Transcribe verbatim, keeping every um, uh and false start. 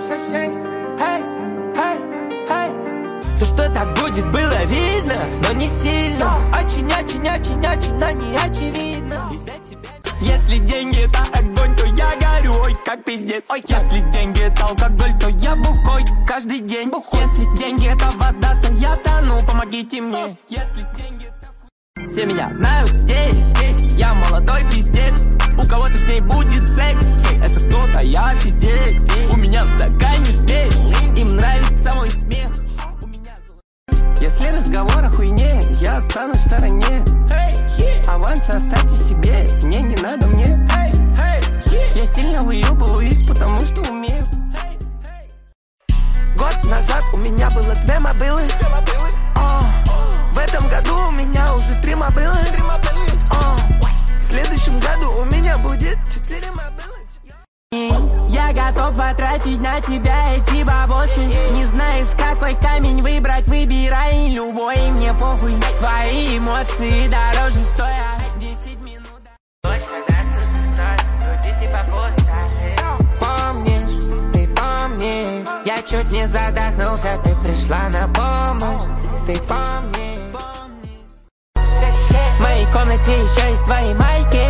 шесть шесть. Эй, эй, эй. То, что так будет, было видно, но не сильно. Очень-очень-очень-очень, но не очевидно. Если деньги это огонь, то я горю, ой, как пиздец. Ой, если деньги это алкоголь, то я бухой каждый день. Бухой. Если деньги это вода, то я тону, помогите мне. Если деньги это хуй... Все меня знают здесь, здесь. Я молодой пиздец. У кого-то с ней будет секс. Это кто-то, я пиздец. У меня в стакане смесь. Им нравится мой смех. Если разговор о хуйне, я останусь в стороне. Hey, yeah. Аванс оставьте себе, мне не надо мне. Hey, hey, yeah. Я сильно выебываюсь, потому что умею. Hey, hey. Год назад у меня было две мобилы. Oh. В этом году у меня уже три мобилы. Oh. В следующем году у меня будет четыре мобилы. Я готов потратить на тебя эти бабосы. Не знаешь, какой камень выбрать, выбирай любой. Мне похуй, твои эмоции дороже стоят десять минут. Помнишь, ты помнишь, я чуть не задохнулся, ты пришла на помощь. Ты помнишь, в моей комнате еще есть твои майки.